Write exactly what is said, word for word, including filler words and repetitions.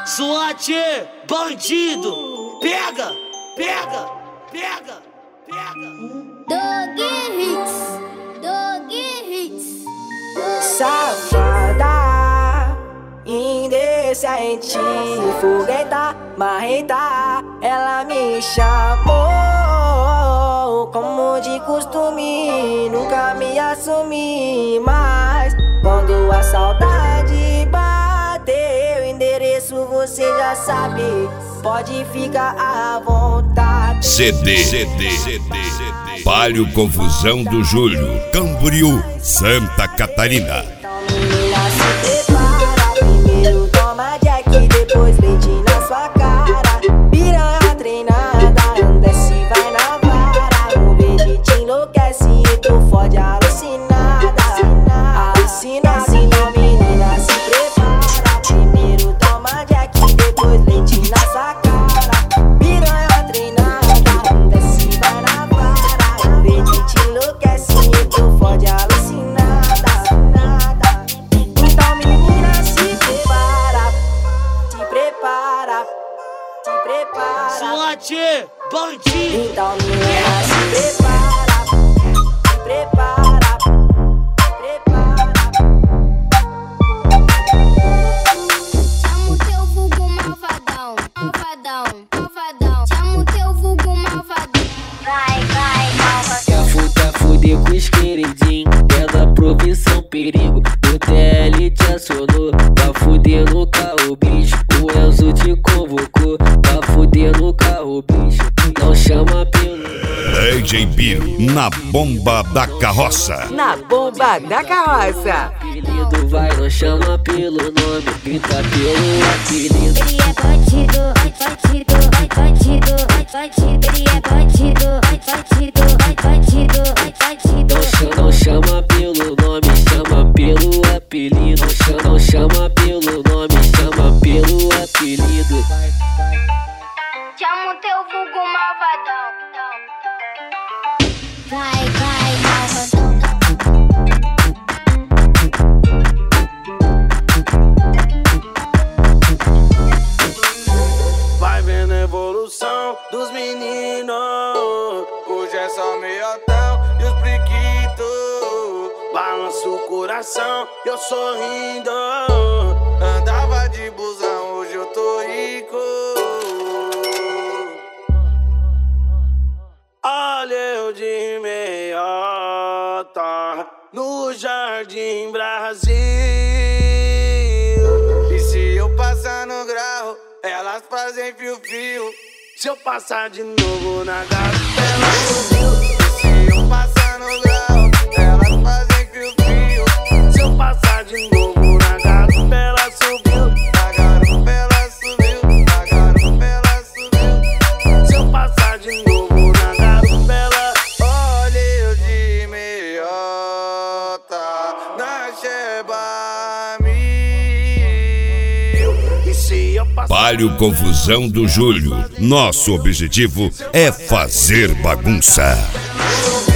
SWAT, bandido, pega, pega, pega, pega. Dog Hits, Dog Hits. Safada, indecente, fogueta, marreta. Ela me chamou como de costume, nunca me assumi. Mas quando a saudade bateu, endereço você já sabe, pode ficar à vontade. C D, C D, C D, Palio Confusão do Júlio, Camboriú, Santa Catarina. Então menina, se prepara, primeiro toma Jack, depois leite na sua cara. Piranha treinada, desce e vai na vara. Um beijo te enlouquece e tu fode alucinada. Alucinada, então menina, se prepara, primeiro toma Jack, depois leite na sua cara. Piranha treinada, desce e vai na vara. Um beijo te enlouquece e tu fode alucinada. Então menina, se prepara, se prepara, se prepara. SWAT, bandido. Então menina, se prepara, se prepara, se prepara. Chama o teu vulgo malvadão, malvadão, malvadão. Chama o teu vulgo malvadão. Vai, vai, malvadão. Quer fuder, fuder com os queridinhos, é da profissão perigo. O T L te acionou, pra fuder no carro, bicho. O Enzo te convocou, pra fuder no carro, bicho. Não chama pelo D J Biro, na bomba da carroça. Na bomba da carroça. apelido, vai, não chama pelo nome, grita pelo apelido. Ele é bandido, bandido, bandido, bandido. Ele é bandido, bandido, bandido, bandido. Não chama, não chama pelo nome, chama pelo apelido. Não chama, não chama pelo nome, chama pelo apelido. Chama o teu vulgo malvadão. Vai, vai, malvadão. Vai vendo a evolução dos meninos. Hoje é só meiotão e os priquitos. Balança o coração, eu sorrindo. Andava de busão, hoje eu tô rico. Olha eu de meiota no Jardim Brasil. E se eu passar no grau, elas fazem fio-fio. Se eu passar de novo na gata, elas subiu. E se eu passar no grau, elas fazem fio-fio. Se eu passar de novo na gata, ela subiu. Na garupa ela subiu, na garupa ela subiu. Se eu passar de novo na garupa, ela olha eu de meiota na Sheba Mil. E se eu passar Palio Confusão do Júlio, nosso objetivo é fazer bagunça.